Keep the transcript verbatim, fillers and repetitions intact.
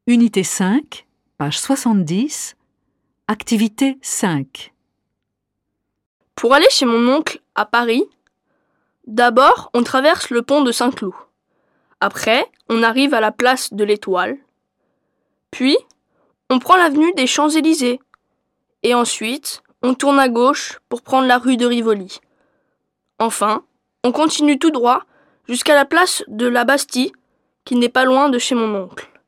Unité cinq, page soixante-dix, activité cinq. Pour aller chez mon oncle à Paris, d'abord on traverse le pont de Saint-Cloud. Après, on arrive à la place de l'Étoile. Puis, on prend l'avenue des Champs-Élysées. Et ensuite, on tourne à gauche pour prendre la rue de Rivoli. Enfin, on continue tout droit jusqu'à la place de la Bastille, qui n'est pas loin de chez mon oncle.